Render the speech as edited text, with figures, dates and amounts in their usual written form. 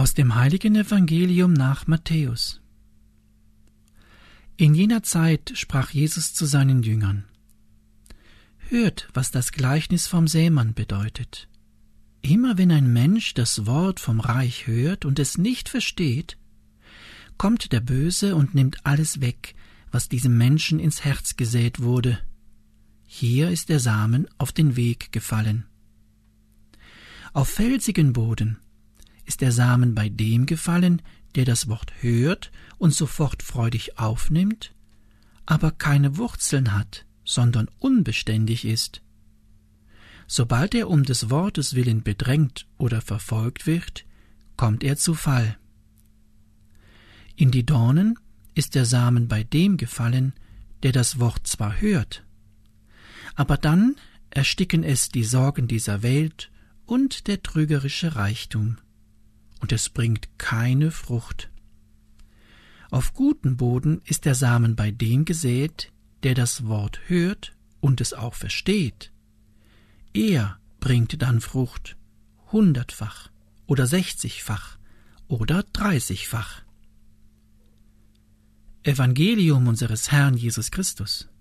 Aus dem heiligen Evangelium nach Matthäus. In jener Zeit sprach Jesus zu seinen Jüngern: Hört, was das Gleichnis vom Sämann bedeutet. Immer wenn ein Mensch das Wort vom Reich hört und es nicht versteht, kommt der Böse und nimmt alles weg, was diesem Menschen ins Herz gesät wurde. Hier ist der Samen auf den Weg gefallen. Auf felsigen Boden ist der Samen bei dem gefallen, der das Wort hört und sofort freudig aufnimmt, aber keine Wurzeln hat, sondern unbeständig ist. Sobald er um des Wortes willen bedrängt oder verfolgt wird, kommt er zu Fall. In die Dornen ist der Samen bei dem gefallen, der das Wort zwar hört, aber dann ersticken es die Sorgen dieser Welt und der trügerische Reichtum, und es bringt keine Frucht. Auf guten Boden ist der Samen bei dem gesät, der das Wort hört und es auch versteht. Er bringt dann Frucht, 100-fach oder 60-fach oder 30-fach. Evangelium unseres Herrn Jesus Christus.